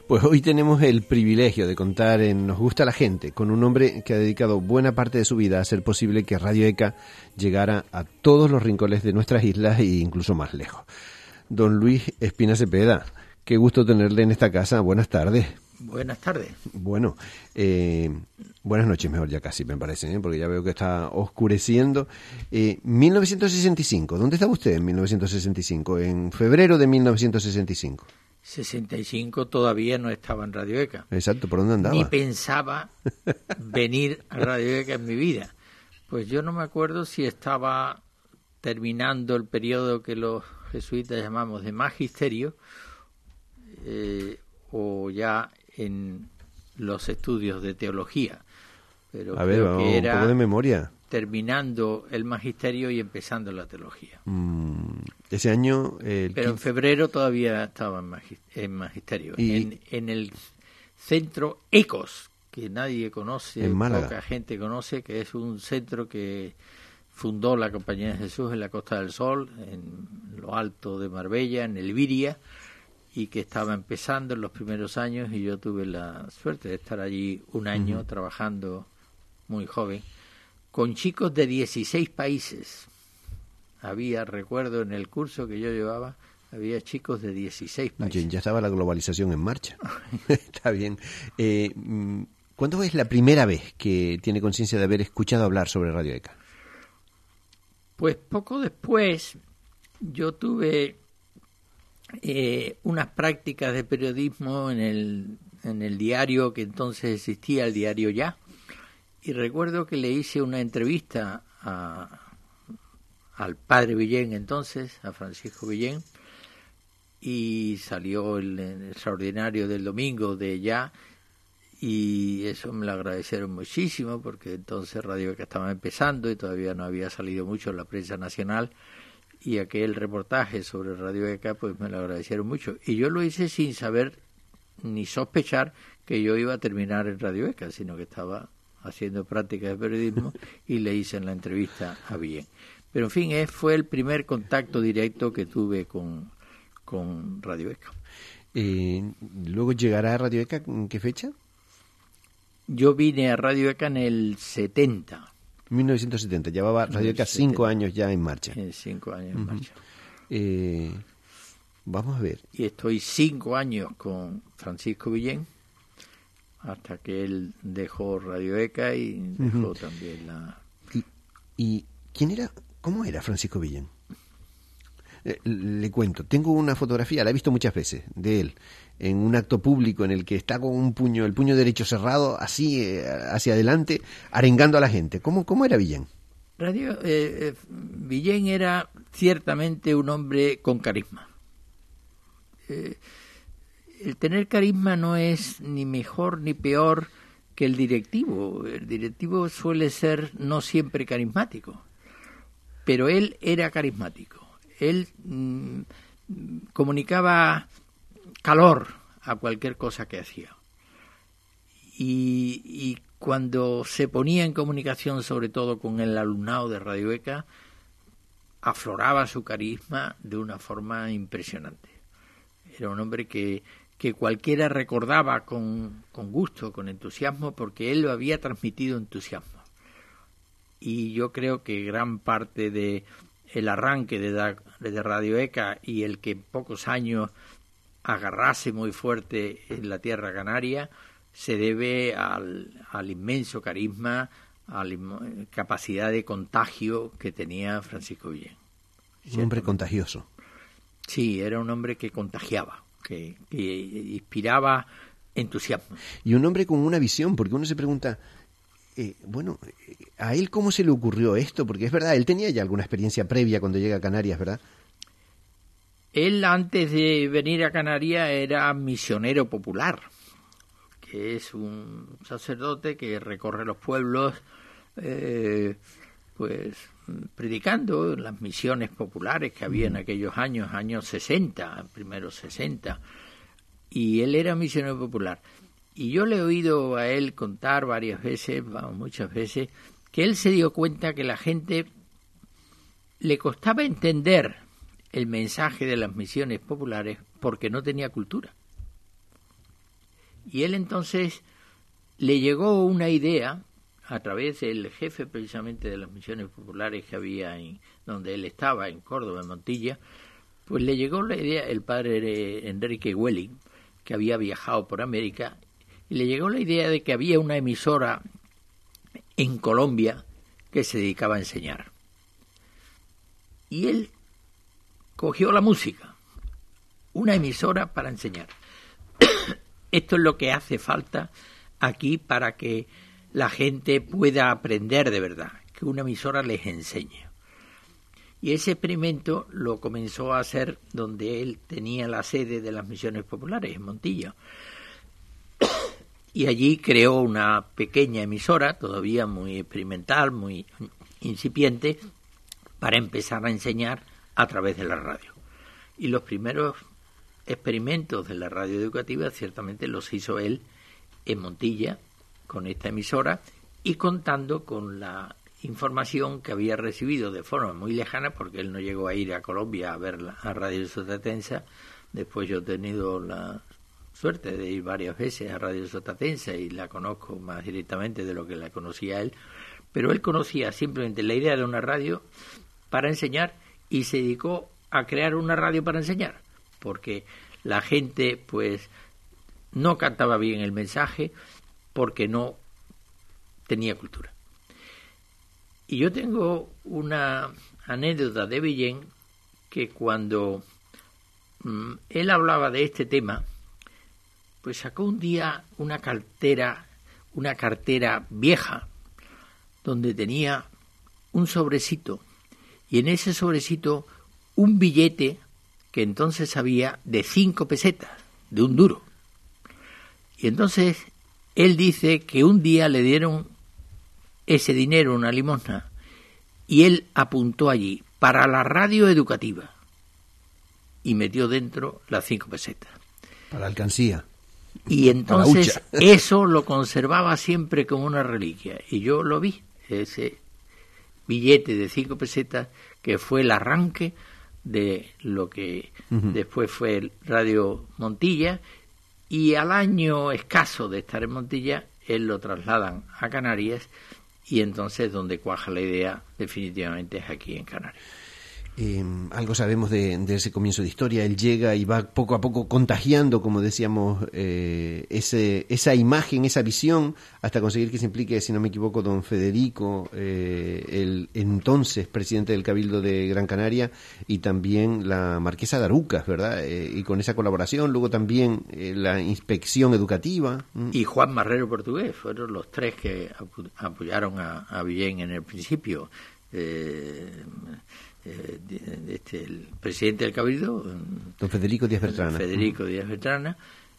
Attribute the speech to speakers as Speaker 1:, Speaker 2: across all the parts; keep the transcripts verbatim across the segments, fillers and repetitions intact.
Speaker 1: Pues hoy tenemos el privilegio de contar en Nos Gusta la Gente con un hombre que ha dedicado buena parte de su vida a hacer posible que Radio ECA llegara a todos los rincones de nuestras islas e incluso más lejos. Don Luis Espina Cepeda, qué gusto tenerle en esta casa. Buenas tardes.
Speaker 2: Buenas tardes.
Speaker 1: Bueno, eh, buenas noches mejor ya casi me parece, ¿eh? Porque ya veo que está oscureciendo. Eh, mil novecientos sesenta y cinco, ¿dónde estaba usted en mil novecientos sesenta y cinco? En febrero de mil novecientos sesenta y cinco.
Speaker 2: sesenta y cinco todavía no estaba en Radio ECA.
Speaker 1: Exacto, ¿por dónde andaba?
Speaker 2: Ni pensaba venir a Radio ECA en mi vida. Pues yo no me acuerdo si estaba terminando el periodo que los jesuitas llamamos de magisterio eh, o ya en los estudios de teología. Pero
Speaker 1: a ver,
Speaker 2: creo que era
Speaker 1: un poco de memoria.
Speaker 2: Terminando el magisterio y empezando la teología.
Speaker 1: Mm, ese año... Eh,
Speaker 2: Pero en febrero todavía estaba en, magis- en magisterio.
Speaker 1: Y...
Speaker 2: En, en el centro ECOS, que nadie conoce,
Speaker 1: en Málaga.
Speaker 2: Poca gente conoce, que es un centro que fundó la Compañía de Jesús en la Costa del Sol, en lo alto de Marbella, en el Viria, y que estaba empezando en los primeros años, y yo tuve la suerte de estar allí un año uh-huh. trabajando muy joven, con chicos de dieciséis países. Había, recuerdo, en el curso que yo llevaba, había chicos de dieciséis países.
Speaker 1: Ya estaba la globalización en marcha. Está bien. Eh, ¿Cuándo es la primera vez que tiene conciencia de haber escuchado hablar sobre Radio ECA?
Speaker 2: Pues poco después yo tuve eh, unas prácticas de periodismo en el, en el diario que entonces existía, el diario Ya, y recuerdo que le hice una entrevista a, al padre Villén entonces, a Francisco Villén, y salió el, el extraordinario del domingo de Ya, y eso me lo agradecieron muchísimo porque entonces Radio ECA estaba empezando y todavía no había salido mucho en la prensa nacional, y aquel reportaje sobre Radio ECA pues me lo agradecieron mucho, y yo lo hice sin saber ni sospechar que yo iba a terminar en Radio ECA, sino que estaba haciendo prácticas de periodismo y le hice en la entrevista a Villén. Pero en fin, es, fue el primer contacto directo que tuve con, con Radio ECA.
Speaker 1: Eh, ¿Luego llegará a Radio ECA en qué fecha?
Speaker 2: Yo vine a Radio ECA en el setenta.
Speaker 1: mil novecientos setenta, llevaba Radio ECA cinco años ya en marcha.
Speaker 2: Eh, cinco años en
Speaker 1: uh-huh.
Speaker 2: marcha.
Speaker 1: Eh, vamos a ver.
Speaker 2: Y estoy cinco años con Francisco Villén, hasta que él dejó Radio ECA y dejó uh-huh. también la...
Speaker 1: ¿Y, ¿Y quién era? ¿Cómo era Francisco Villén? Eh, le cuento, tengo una fotografía, la he visto muchas veces, de él, en un acto público en el que está con un puño, el puño derecho cerrado, así, eh, hacia adelante, arengando a la gente. ¿Cómo, cómo era Villén?
Speaker 2: Radio, eh, eh, Villén era ciertamente un hombre con carisma. Eh, el tener carisma no es ni mejor ni peor que el directivo. El directivo suele ser no siempre carismático, pero él era carismático. Él mmm, comunicaba calor a cualquier cosa que hacía. Y, y cuando se ponía en comunicación, sobre todo con el alumnado de Radio ECA, afloraba su carisma de una forma impresionante. Era un hombre que, que cualquiera recordaba con, con gusto, con entusiasmo, porque él lo había transmitido entusiasmo. Y yo creo que gran parte de el arranque de, da, de Radio ECA y el que en pocos años agarrase muy fuerte en la tierra canaria se debe al, al inmenso carisma, a la capacidad de contagio que tenía Francisco Villén.
Speaker 1: Un hombre contagioso.
Speaker 2: Sí, era un hombre que contagiaba, que, que inspiraba entusiasmo.
Speaker 1: Y un hombre con una visión, porque uno se pregunta, eh, bueno, ¿a él cómo se le ocurrió esto? Porque es verdad, él tenía ya alguna experiencia previa cuando llega a Canarias, ¿verdad?
Speaker 2: Él, antes de venir a Canarias, era misionero popular, que es un sacerdote que recorre los pueblos, eh, pues predicando las misiones populares que había en aquellos años, años sesenta, primeros sesenta, y él era misionero popular. Y yo le he oído a él contar varias veces, vamos, muchas veces, que él se dio cuenta que la gente le costaba entender el mensaje de las misiones populares porque no tenía cultura. Y él entonces le llegó una idea a través del jefe precisamente de las misiones populares que había en donde él estaba, en Córdoba, en Montilla, pues le llegó la idea, el padre Enrique Welling, que había viajado por América, y le llegó la idea de que había una emisora en Colombia que se dedicaba a enseñar. Y él cogió la música, una emisora para enseñar. Esto es lo que hace falta aquí para que la gente pueda aprender de verdad, que una emisora les enseñe. Y ese experimento lo comenzó a hacer donde él tenía la sede de las misiones populares, en Montilla. Y allí creó una pequeña emisora, todavía muy experimental, muy incipiente, para empezar a enseñar a través de la radio. Y los primeros experimentos de la radio educativa ciertamente los hizo él en Montilla, con esta emisora, y contando con la información que había recibido de forma muy lejana, porque él no llegó a ir a Colombia a ver la, a Radio Sotatensa. Después yo he tenido la suerte de ir varias veces a Radio Sotatensa y la conozco más directamente de lo que la conocía él, pero él conocía simplemente la idea de una radio para enseñar y se dedicó a crear una radio para enseñar, porque la gente pues no cantaba bien el mensaje porque no tenía cultura. Y yo tengo una anécdota de Villén que cuando mm, él hablaba de este tema, pues sacó un día una cartera, una cartera vieja, donde tenía un sobrecito, y en ese sobrecito un billete que entonces había de cinco pesetas, de un duro. Y entonces él dice que un día le dieron ese dinero, una limosna, y él apuntó allí, para la radio educativa, y metió dentro las cinco pesetas.
Speaker 1: Para alcancía.
Speaker 2: Y entonces eso lo conservaba siempre como una reliquia, y yo lo vi, ese billete de cinco pesetas, que fue el arranque de lo que uh-huh. después fue el Radio Montilla, y al año escaso de estar en Montilla, él lo trasladan a Canarias, y entonces donde cuaja la idea definitivamente es aquí en Canarias.
Speaker 1: Eh, algo sabemos de, de ese comienzo de historia. Él llega y va poco a poco contagiando, como decíamos, eh, ese, esa imagen, esa visión, hasta conseguir que se implique, si no me equivoco, don Federico, eh, el entonces presidente del Cabildo de Gran Canaria, y también la marquesa de Arucas, ¿verdad? Eh, y con esa colaboración, luego también eh, la inspección educativa.
Speaker 2: Y Juan Marrero Portugués, fueron los tres que apoyaron a, a Villén en el principio. Eh, Eh, este, el presidente del Cabildo,
Speaker 1: don Federico Díaz Bertrana,
Speaker 2: Federico Díaz Bertrana,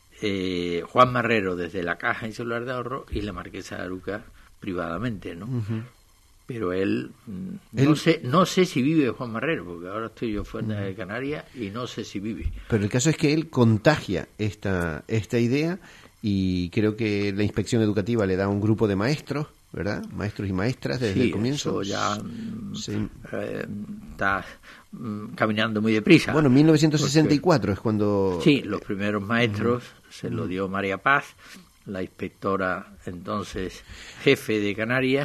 Speaker 2: eh, Juan Marrero desde la Caja Insular de Ahorro y la marquesa de Arucas privadamente, ¿no? Uh-huh. Pero él, él, no sé no sé si vive Juan Marrero, porque ahora estoy yo fuera uh-huh. de Canarias y no sé si vive.
Speaker 1: Pero el caso es que él contagia esta esta idea, y creo que la inspección educativa le da un grupo de maestros, ¿verdad? Maestros y maestras desde
Speaker 2: sí,
Speaker 1: el comienzo.
Speaker 2: Eso ya sí. eh, está mm, caminando muy deprisa.
Speaker 1: Bueno, mil novecientos sesenta y cuatro porque, es cuando...
Speaker 2: Sí, los primeros maestros uh-huh. se lo dio María Paz, la inspectora entonces jefe de Canarias,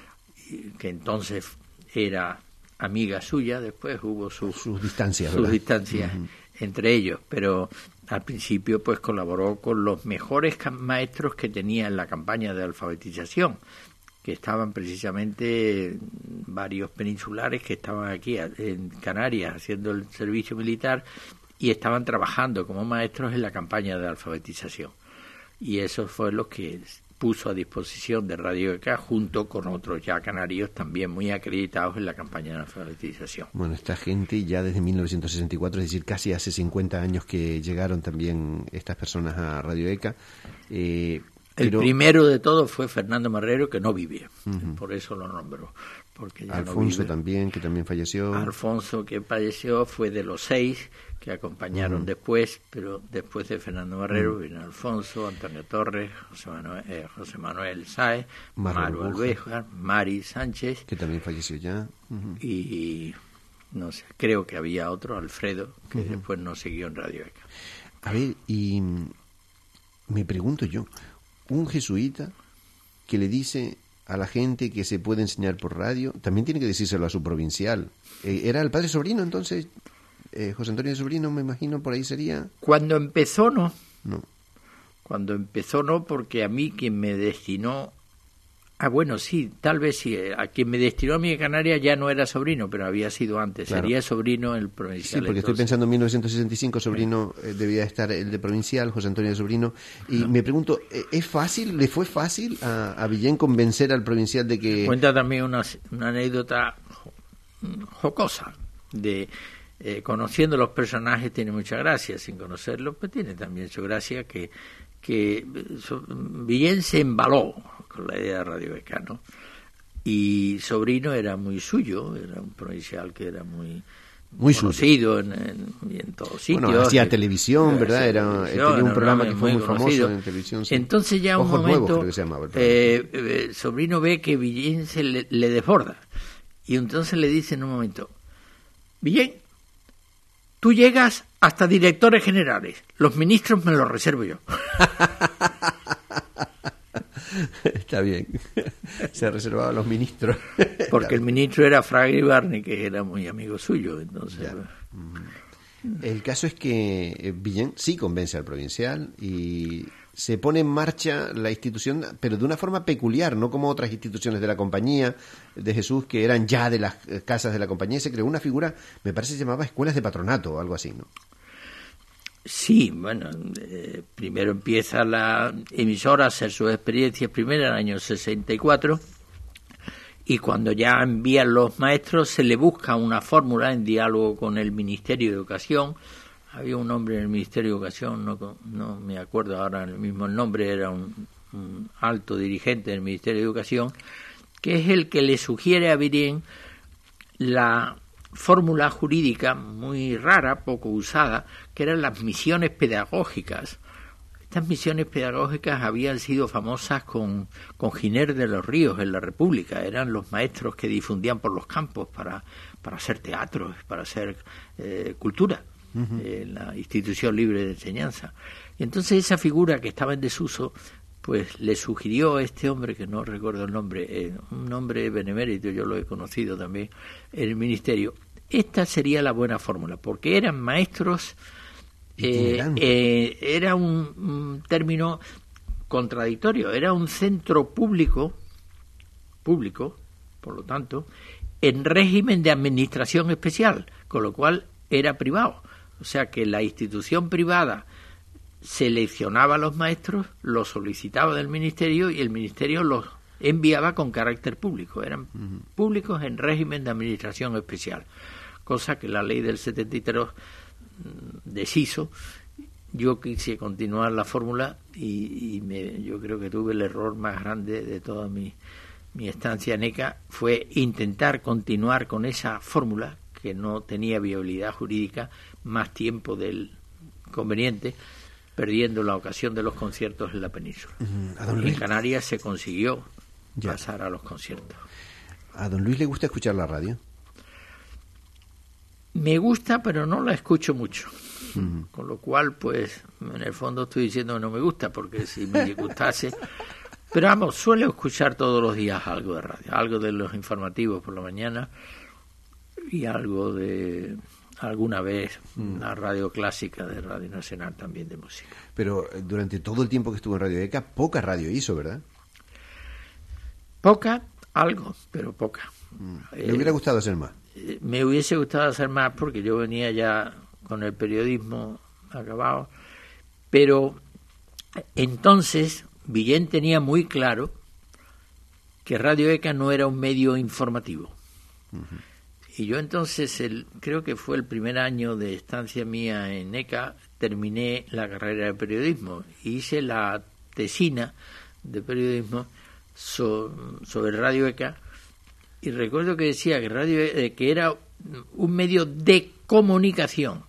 Speaker 2: que entonces era amiga suya, después hubo sus,
Speaker 1: sus distancias,
Speaker 2: sus distancias uh-huh. entre ellos, pero al principio pues colaboró con los mejores maestros que tenía en la campaña de alfabetización, que estaban precisamente varios peninsulares que estaban aquí en Canarias haciendo el servicio militar y estaban trabajando como maestros en la campaña de alfabetización. Y esos fueron los que puso a disposición de Radio E C A junto con otros ya canarios también muy acreditados en la campaña de alfabetización.
Speaker 1: Bueno, esta gente ya desde mil novecientos sesenta y cuatro, es decir, casi hace cincuenta años que llegaron también estas personas a Radio E C A. Eh,
Speaker 2: pero... El primero de todos fue Fernando Marrero, que no vivía, uh-huh. por eso lo nombró. Porque ya
Speaker 1: Alfonso
Speaker 2: no
Speaker 1: también, que también falleció.
Speaker 2: Alfonso, que falleció, fue de los seis que acompañaron uh-huh. después, pero después de Fernando Marrero uh-huh. vino Alfonso, Antonio Torres, José Manuel, eh, José Manuel Sáez, Maru Alvejar, Mari Sánchez,
Speaker 1: que también falleció ya,
Speaker 2: uh-huh. y no sé, creo que había otro, Alfredo, que uh-huh. después no siguió en Radio E C A.
Speaker 1: A ver, y me pregunto yo, un jesuita que le dice a la gente que se puede enseñar por radio, también tiene que decírselo a su provincial. Eh, ¿Era el padre Sobrino entonces? Eh, José Antonio Sobrino, me imagino, por ahí sería.
Speaker 2: Cuando empezó, no.
Speaker 1: No.
Speaker 2: Cuando empezó, no, porque a mí quien me destinó... Ah, bueno, sí, tal vez sí. A quien me destinó a mí de Canarias ya no era Sobrino, pero había sido antes.
Speaker 1: Claro.
Speaker 2: Sería Sobrino el provincial.
Speaker 1: Sí, porque
Speaker 2: entonces.
Speaker 1: Estoy pensando en mil novecientos sesenta y cinco, Sobrino eh, debía estar el de provincial, José Antonio de Sobrino. Y no. me pregunto, ¿es fácil, le fue fácil a, a Villén convencer al provincial de que...?
Speaker 2: Cuenta también una, una anécdota jocosa de... Eh, conociendo los personajes tiene mucha gracia, sin conocerlos pues tiene también su gracia, que, que so, Villén se embaló con la idea de Radio Beca, ¿no? Y Sobrino era muy suyo, era un provincial que era muy,
Speaker 1: muy
Speaker 2: conocido en, en, en todos sitios.
Speaker 1: Bueno, hacía televisión, ¿verdad? Era, tenía un programa que fue muy, muy famoso en televisión. Sí.
Speaker 2: Entonces ya
Speaker 1: Ojos
Speaker 2: un momento,
Speaker 1: Nuevos, creo que se llamaba
Speaker 2: eh, eh, Sobrino ve que Villén se le, le desborda y entonces le dice en un momento, Villén, tú llegas hasta directores generales. Los ministros me los reservo yo.
Speaker 1: Está bien. Se reservaba a los ministros.
Speaker 2: Porque el ministro era Fraga Ibarni, que era muy amigo suyo. Entonces,
Speaker 1: pues... El caso es que Villén sí convence al provincial y se pone en marcha la institución, pero de una forma peculiar, no como otras instituciones de la Compañía de Jesús que eran ya de las casas de la Compañía. Se creó una figura, me parece que se llamaba Escuelas de Patronato o algo así, ¿no?
Speaker 2: Sí, bueno, eh, primero empieza la emisora a hacer sus experiencias, primero en el año sesenta y cuatro, y cuando ya envían los maestros se le busca una fórmula en diálogo con el Ministerio de Educación. Había un hombre en el Ministerio de Educación, no, no me acuerdo ahora mismo el nombre, era un, un alto dirigente del Ministerio de Educación, que es el que le sugiere a Villén la fórmula jurídica muy rara, poco usada, que eran las misiones pedagógicas. Estas misiones pedagógicas habían sido famosas con, con Giner de los Ríos en la República. Eran los maestros que difundían por los campos para, para hacer teatro, para hacer eh, cultura. Uh-huh. En la institución libre de enseñanza. Y entonces esa figura que estaba en desuso, pues le sugirió a este hombre, que no recuerdo el nombre, eh, un hombre benemérito, yo lo he conocido también en el ministerio, esta sería la buena fórmula, porque eran maestros, eh, eh, era un, un término contradictorio, era un centro público, público, por lo tanto, en régimen de administración especial, con lo cual era privado. O sea que la institución privada seleccionaba a los maestros, los solicitaba del ministerio y el ministerio los enviaba con carácter público. Eran uh-huh. públicos en régimen de administración especial, cosa que la ley del setenta y tres deshizo. Yo quise continuar la fórmula y, y me, yo creo que tuve el error más grande de toda mi, mi estancia en ECA, fue intentar continuar con esa fórmula que no tenía viabilidad jurídica más tiempo del conveniente, perdiendo la ocasión de los conciertos en la península. Uh, ¿A don Luis? En Canarias se consiguió ya. pasar a los conciertos.
Speaker 1: ¿A don Luis le gusta escuchar la radio?
Speaker 2: Me gusta, pero no la escucho mucho. Uh-huh. Con lo cual, pues, en el fondo estoy diciendo que no me gusta, porque si me gustase... Pero vamos, suelo escuchar todos los días algo de radio, algo de los informativos por la mañana y algo de... alguna vez la radio clásica de Radio Nacional también de música.
Speaker 1: Pero durante todo el tiempo que estuvo en Radio ECA, poca radio hizo, ¿verdad?
Speaker 2: Poca, algo, pero poca.
Speaker 1: ¿Le eh, hubiera gustado hacer más?
Speaker 2: Eh, me hubiese gustado hacer más porque yo venía ya con el periodismo acabado, pero entonces Villén tenía muy claro que Radio ECA no era un medio informativo. Uh-huh. Y yo entonces, el, creo que fue el primer año de estancia mía en ECA, terminé la carrera de periodismo. Hice la tesina de periodismo so, sobre Radio ECA y recuerdo que decía que Radio eh, que era un medio de comunicación,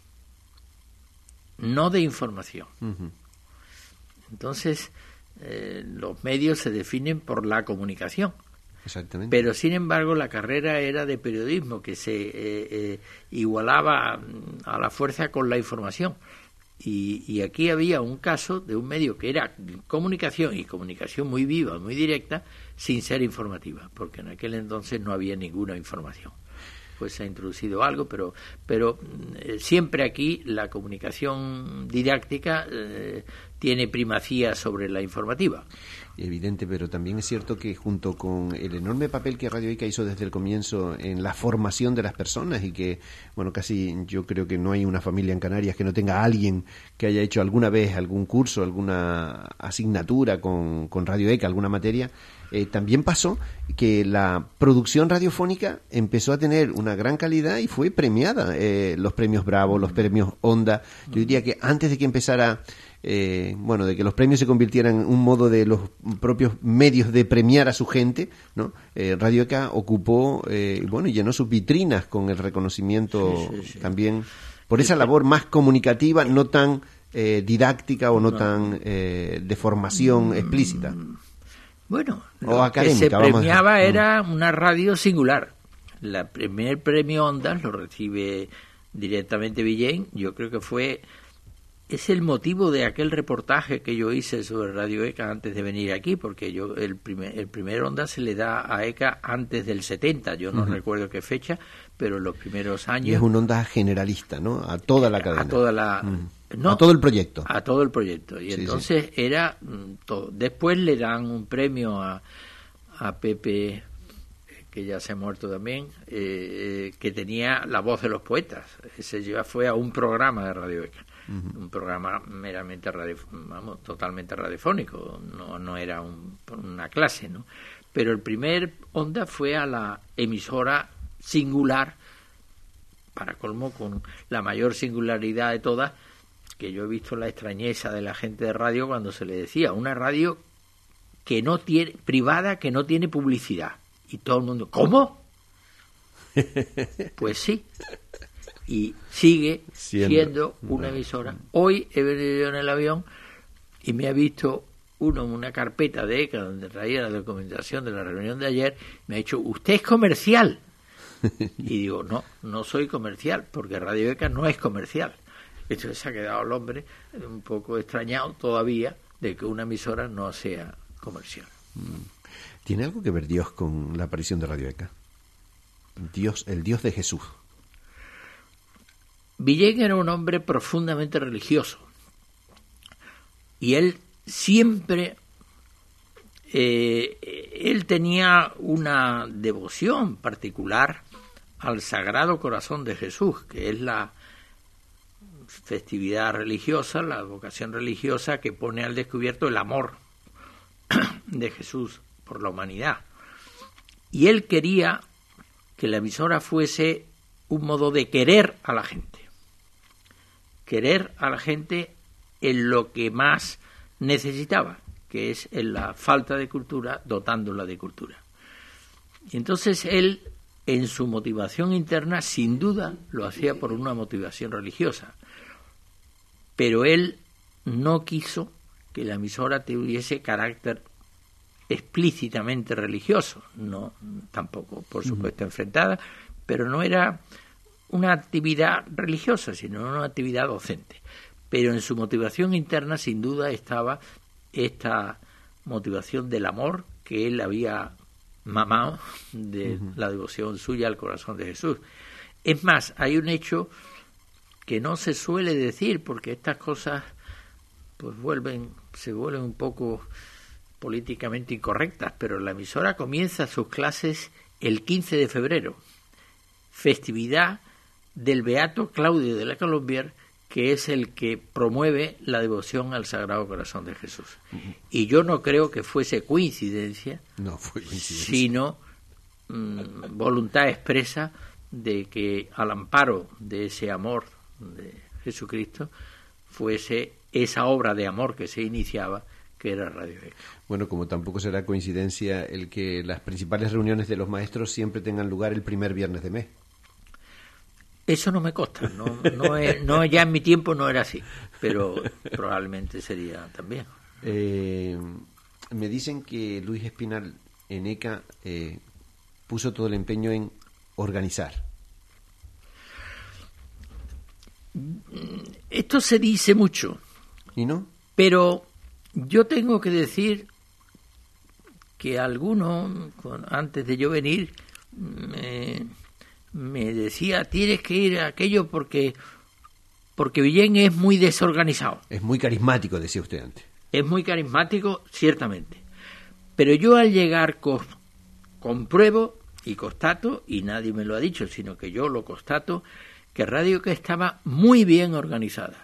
Speaker 2: no de información. Uh-huh. Entonces, eh, los medios se definen por la comunicación.
Speaker 1: Exactamente.
Speaker 2: Pero sin embargo la carrera era de periodismo que se eh, eh, igualaba a la fuerza con la información Y, y aquí había un caso de un medio que era comunicación, y comunicación muy viva, muy directa, sin ser informativa, porque en aquel entonces no había ninguna información. Pues se ha introducido algo, pero pero eh, siempre aquí la comunicación didáctica eh, tiene primacía sobre la informativa.
Speaker 1: Evidente, pero también es cierto que junto con el enorme papel que Radio ECA hizo desde el comienzo en la formación de las personas, y que, bueno, casi yo creo que no hay una familia en Canarias que no tenga a alguien que haya hecho alguna vez algún curso, alguna asignatura con, con Radio ECA, alguna materia, eh, también pasó que la producción radiofónica empezó a tener una gran calidad y fue premiada. Eh, los premios Bravo, los premios Onda. Yo diría que antes de que empezara... Eh, bueno, de que los premios se convirtieran en un modo de los propios medios de premiar a su gente, ¿no? Eh, Radio ECA ocupó, eh, bueno, y llenó sus vitrinas con el reconocimiento sí, sí, sí. también por esa labor más comunicativa, no tan eh, didáctica o no, no. tan eh, de formación mm, explícita.
Speaker 2: Bueno,
Speaker 1: o
Speaker 2: lo
Speaker 1: académica,
Speaker 2: que se premiaba
Speaker 1: a...
Speaker 2: era una radio singular. El primer premio Ondas lo recibe directamente Villén, yo creo que fue... Es el motivo de aquel reportaje que yo hice sobre Radio ECA antes de venir aquí, porque yo el primer, el primer Onda se le da a ECA antes del setenta, yo no uh-huh. recuerdo qué fecha, pero en los primeros años...
Speaker 1: Y es un Onda generalista, ¿no? A toda la cadena.
Speaker 2: A toda la...
Speaker 1: Uh-huh.
Speaker 2: No,
Speaker 1: a todo el proyecto.
Speaker 2: A todo el proyecto. Y sí, entonces sí. era todo. Después le dan un premio a, a Pepe, que ya se ha muerto también, eh, que tenía La Voz de los Poetas. Ese ya fue a un programa de Radio ECA. Uh-huh. Un programa meramente radio, vamos, totalmente radiofónico, no, no era un, una clase, ¿no? Pero el primer Onda fue a la emisora singular, para colmo con la mayor singularidad de todas, que yo he visto la extrañeza de la gente de radio cuando se le decía, una radio que no tiene, privada, que no tiene publicidad. Y todo el mundo, ¿cómo? Pues sí. Y sigue siendo, siendo una emisora. Hoy he venido yo en el avión y me ha visto uno en una carpeta de ECA donde traía la documentación de la reunión de ayer, me ha dicho, ¿usted es comercial? Y digo, no, no soy comercial, porque Radio ECA no es comercial. Entonces se ha quedado el hombre un poco extrañado todavía de que una emisora no sea comercial.
Speaker 1: ¿Tiene algo que ver Dios con la aparición de Radio ECA? Dios, el Dios de Jesús.
Speaker 2: Villén era un hombre profundamente religioso y él siempre eh, él tenía una devoción particular al Sagrado Corazón de Jesús, que es la festividad religiosa, la vocación religiosa que pone al descubierto el amor de Jesús por la humanidad. Y él quería que la emisora fuese un modo de querer a la gente. Querer a la gente en lo que más necesitaba, que es en la falta de cultura, dotándola de cultura. Y entonces él, en su motivación interna, sin duda lo hacía por una motivación religiosa, pero él no quiso que la emisora tuviese carácter explícitamente religioso, no, tampoco, por supuesto, enfrentada, pero no era una actividad religiosa, sino una actividad docente. Pero en su motivación interna, sin duda, estaba esta motivación del amor que él había mamado de uh-huh. la devoción suya al corazón de Jesús. Es más, hay un hecho que no se suele decir, porque estas cosas pues vuelven, se vuelven un poco políticamente incorrectas, pero la emisora comienza sus clases el quince de febrero, festividad del Beato Claudio de la Colombier, que es el que promueve la devoción al Sagrado Corazón de Jesús. Uh-huh. Y yo no creo que fuese coincidencia,
Speaker 1: no fue coincidencia.
Speaker 2: sino mmm, voluntad expresa de que al amparo de ese amor de Jesucristo fuese esa obra de amor que se iniciaba, que era Radio ECA.
Speaker 1: Bueno, como tampoco será coincidencia el que las principales reuniones de los maestros siempre tengan lugar el primer viernes de mes.
Speaker 2: Eso no me consta, no, no, es, no ya en mi tiempo no era así, pero probablemente sería también.
Speaker 1: Eh, me dicen que Luis Espinal en ECA eh, puso todo el empeño en organizar.
Speaker 2: Esto se dice mucho.
Speaker 1: ¿Y no?
Speaker 2: Pero yo tengo que decir que algunos, antes de yo venir, me, me decía, tienes que ir a aquello porque, porque Villén es muy desorganizado.
Speaker 1: Es muy carismático, decía usted antes.
Speaker 2: Es muy carismático, ciertamente. Pero yo al llegar co- compruebo y constato, y nadie me lo ha dicho, sino que yo lo constato, que Radio E C A estaba muy bien organizada.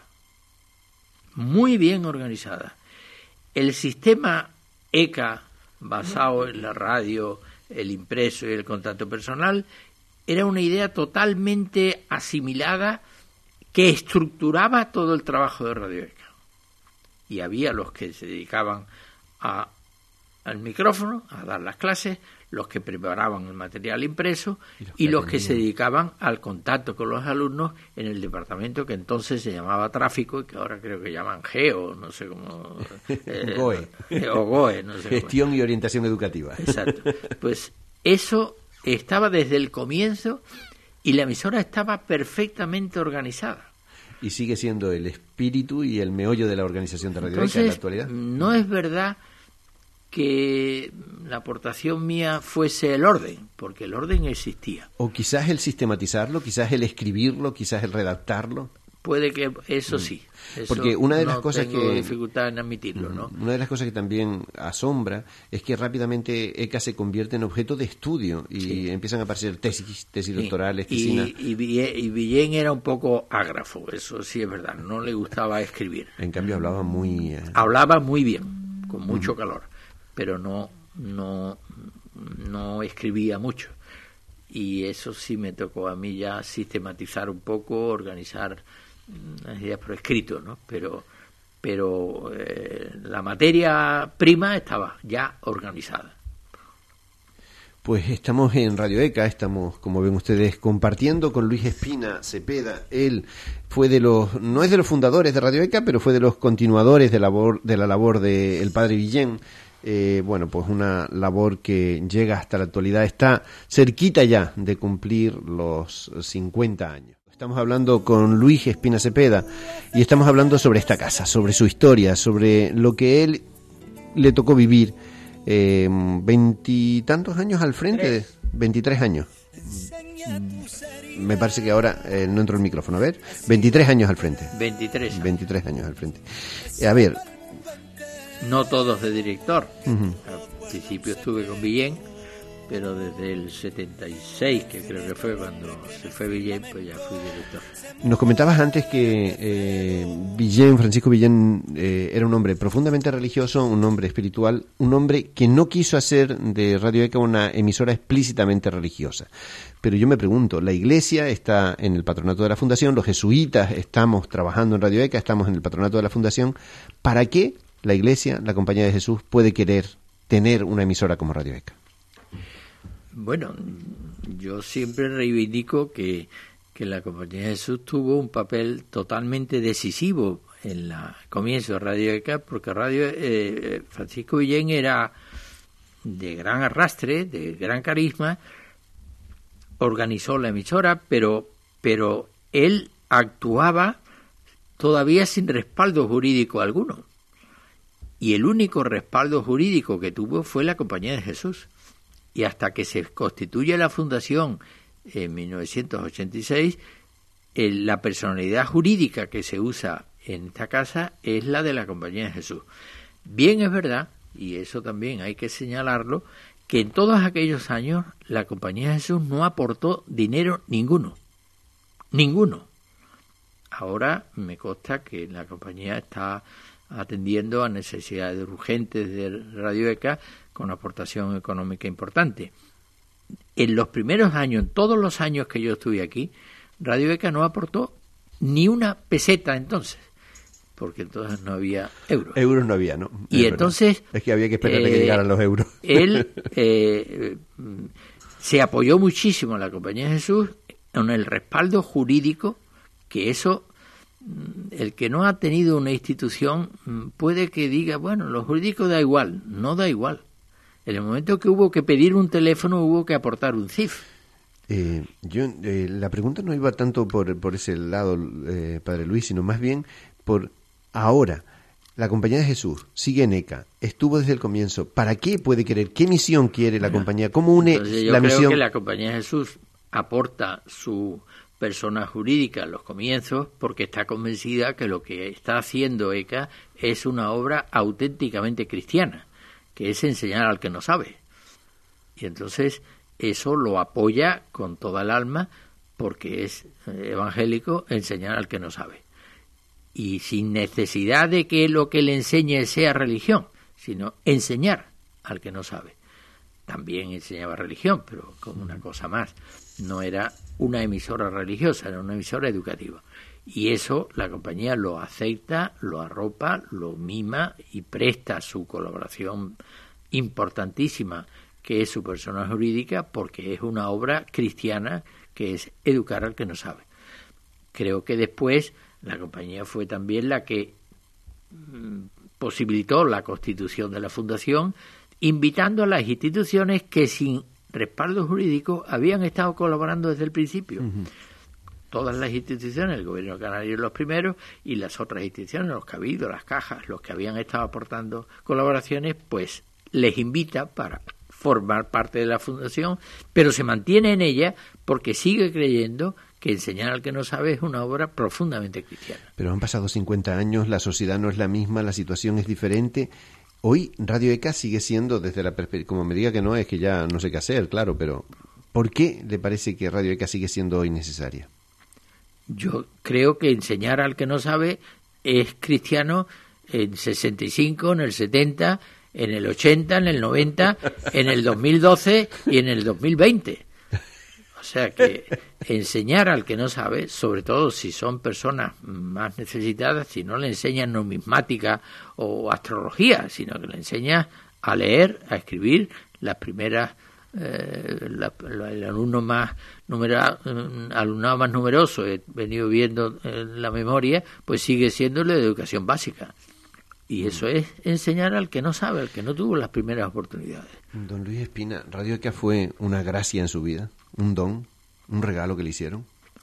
Speaker 2: Muy bien organizada. El sistema E C A, basado en la radio, el impreso y el contacto personal, era una idea totalmente asimilada que estructuraba todo el trabajo de Radio E C A. Y había los que se dedicaban a, al micrófono, a dar las clases, los que preparaban el material impreso y los, y los que se dedicaban al contacto con los alumnos en el departamento que entonces se llamaba tráfico y que ahora creo que llaman GEO, no sé cómo... Eh,
Speaker 1: GOE.
Speaker 2: O GOE, no sé.
Speaker 1: Gestión y orientación educativa.
Speaker 2: Exacto. Pues eso estaba desde el comienzo y la emisora estaba perfectamente organizada.
Speaker 1: Y sigue siendo el espíritu y el meollo de la organización de Radio E C A en la actualidad.
Speaker 2: No es verdad que la aportación mía fuese el orden, porque el orden existía.
Speaker 1: O quizás el sistematizarlo, quizás el escribirlo, quizás el redactarlo.
Speaker 2: Puede que eso sí. Eso
Speaker 1: Porque una de las
Speaker 2: no
Speaker 1: cosas
Speaker 2: tengo
Speaker 1: que
Speaker 2: dificultad en admitirlo, ¿no?
Speaker 1: Una de las cosas que también asombra es que rápidamente E C A se convierte en objeto de estudio y sí. empiezan a aparecer tesis, tesis sí. doctorales, tesina.
Speaker 2: Y, y, y Villén era un poco ágrafo, eso sí es verdad, no le gustaba escribir.
Speaker 1: En cambio hablaba muy... Eh...
Speaker 2: Hablaba muy bien, con mucho uh-huh. calor, pero no, no, no escribía mucho. Y eso sí me tocó a mí ya sistematizar un poco, organizar las ideas por escrito, ¿no? Pero, pero eh, la materia prima estaba ya organizada.
Speaker 1: Pues estamos en Radio E C A, estamos, como ven ustedes, compartiendo con Luis Espina Cepeda. Él fue de los, no es de los fundadores de Radio E C A, pero fue de los continuadores de, labor, de la labor del padre Villén. Eh, bueno, pues una labor que llega hasta la actualidad, está cerquita ya de cumplir los cincuenta años. Estamos hablando con Luis Espina Cepeda y estamos hablando sobre esta casa, sobre su historia, sobre lo que él le tocó vivir veintitantos eh, años al frente, de, veintitrés años. Me parece que ahora eh, no entró el micrófono, a ver, veintitrés años al frente.
Speaker 2: veintitrés.
Speaker 1: veintitrés años al frente. A ver.
Speaker 2: No todos de director.
Speaker 1: Uh-huh.
Speaker 2: Al principio estuve con Villén, pero desde el setenta y seis, que creo que fue cuando se fue Villén, pues ya fui director.
Speaker 1: Nos comentabas antes que eh, Villén, Francisco Villén, eh, era un hombre profundamente religioso, un hombre espiritual, un hombre que no quiso hacer de Radio E C A una emisora explícitamente religiosa. Pero yo me pregunto, la Iglesia está en el patronato de la Fundación, los jesuitas estamos trabajando en Radio E C A, estamos en el patronato de la Fundación. ¿Para qué la Iglesia, la Compañía de Jesús, puede querer tener una emisora como Radio E C A?
Speaker 2: Bueno, yo siempre reivindico que, que la Compañía de Jesús tuvo un papel totalmente decisivo en el comienzo de Radio E C A, porque Radio eh, Francisco Villén era de gran arrastre, de gran carisma, organizó la emisora, pero, pero él actuaba todavía sin respaldo jurídico alguno. Y el único respaldo jurídico que tuvo fue la Compañía de Jesús. Y hasta que se constituye la fundación en mil novecientos ochenta y seis, eh, la personalidad jurídica que se usa en esta casa es la de la Compañía de Jesús. Bien es verdad, y eso también hay que señalarlo, que en todos aquellos años la Compañía de Jesús no aportó dinero ninguno. Ninguno. Ahora me consta que la compañía está atendiendo a necesidades urgentes de Radio E C A con aportación económica importante. En los primeros años, en todos los años que yo estuve aquí, Radio E C A no aportó ni una peseta entonces, porque entonces no había euros.
Speaker 1: Euros no había, ¿no?
Speaker 2: Y
Speaker 1: es
Speaker 2: entonces...
Speaker 1: verdad. Es que había que esperar eh, a que llegaran los euros.
Speaker 2: Él eh, se apoyó muchísimo en la Compañía de Jesús en el respaldo jurídico, que eso... El que no ha tenido una institución puede que diga, bueno, lo jurídico da igual. No da igual. En el momento que hubo que pedir un teléfono hubo que aportar un C I F.
Speaker 1: Eh, yo eh, la pregunta no iba tanto por, por ese lado, eh, Padre Luis, sino más bien por ahora. La Compañía de Jesús sigue en ECA, estuvo desde el comienzo. ¿Para qué puede querer? ¿Qué misión quiere la
Speaker 2: bueno,
Speaker 1: compañía? ¿Cómo une
Speaker 2: entonces yo
Speaker 1: la
Speaker 2: creo
Speaker 1: misión?
Speaker 2: que la Compañía de Jesús aporta su persona jurídica en los comienzos porque está convencida que lo que está haciendo ECA es una obra auténticamente cristiana, que es enseñar al que no sabe. Y entonces eso lo apoya con toda el alma porque es evangélico enseñar al que no sabe. Y sin necesidad de que lo que le enseñe sea religión, sino enseñar al que no sabe. También enseñaba religión, pero como una cosa más. No era una emisora religiosa, era una emisora educativa. Y eso la compañía lo acepta, lo arropa, lo mima y presta su colaboración importantísima, que es su persona jurídica, porque es una obra cristiana que es educar al que no sabe. Creo que después la compañía fue también la que mm, posibilitó la constitución de la fundación, invitando a las instituciones que sin respaldo jurídico habían estado colaborando desde el principio. Uh-huh. Todas las instituciones, el gobierno canario los primeros y las otras instituciones, los cabildos, las cajas, los que habían estado aportando colaboraciones, pues les invita para formar parte de la fundación, pero se mantiene en ella porque sigue creyendo que enseñar al que no sabe es una obra profundamente cristiana.
Speaker 1: Pero han pasado cincuenta años, la sociedad no es la misma, la situación es diferente. Hoy Radio ECA sigue siendo, desde la perspectiva, como me diga que no, es que ya no sé qué hacer, claro, pero ¿por qué le parece que Radio ECA sigue siendo hoy necesaria?
Speaker 2: Yo creo que enseñar al que no sabe es cristiano en sesenta y cinco, en el setenta, en el ochenta, en el noventa, en el dos mil doce y en el dos mil veinte. O sea que enseñar al que no sabe, sobre todo si son personas más necesitadas, si no le enseñan numismática o astrología, sino que le enseñas a leer, a escribir, las primeras, eh, la, la, el alumno más numera, alumnado más numeroso, he venido viendo en la memoria, pues sigue siendo la educación básica. Y eso es enseñar al que no sabe, al que no tuvo las primeras oportunidades.
Speaker 1: Don Luis Espina, ¿Radio ECA fue una gracia en su vida? ¿Un don? ¿Un regalo que le hicieron?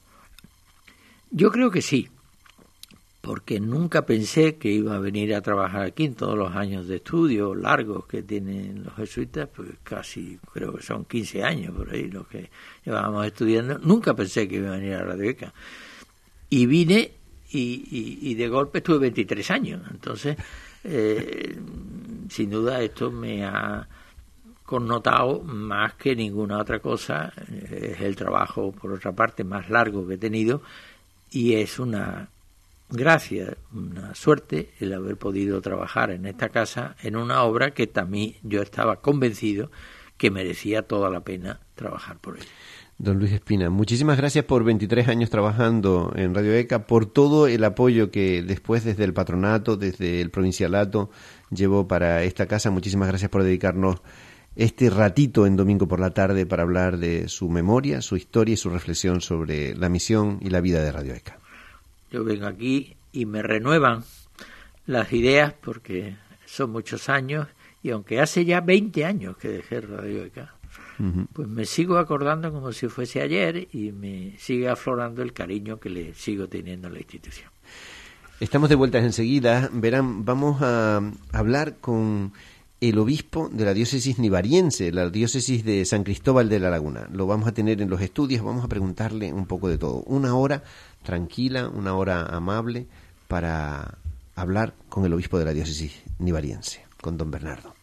Speaker 2: Yo creo que sí, porque nunca pensé que iba a venir a trabajar aquí en todos los años de estudio largos que tienen los jesuitas, pues casi creo que son quince años por ahí los que llevábamos estudiando. Nunca pensé que iba a venir a Radio ECA. Y vine y, y, y de golpe estuve veintitrés años. Entonces, eh, sin duda esto me ha connotado más que ninguna otra cosa. Es el trabajo, por otra parte, más largo que he tenido y es una gracia, una suerte el haber podido trabajar en esta casa en una obra que también yo estaba convencido que merecía toda la pena trabajar por ella.
Speaker 1: Don Luis Espina, muchísimas gracias por veintitrés años trabajando en Radio ECA, por todo el apoyo que después desde el patronato, desde el provincialato, llevó para esta casa. Muchísimas gracias por dedicarnos este ratito en domingo por la tarde para hablar de su memoria, su historia y su reflexión sobre la misión y la vida de Radio ECA.
Speaker 2: Yo vengo aquí y me renuevan las ideas porque son muchos años y aunque hace ya veinte años que dejé Radio ECA, uh-huh. pues me sigo acordando como si fuese ayer y me sigue aflorando el cariño que le sigo teniendo a la institución.
Speaker 1: Estamos de vuelta enseguida. Verán, vamos a hablar con el obispo de la diócesis nivariense, la diócesis de San Cristóbal de la Laguna. Lo vamos a tener en los estudios, vamos a preguntarle un poco de todo. Una hora tranquila, una hora amable para hablar con el obispo de la diócesis nivariense, con don Bernardo.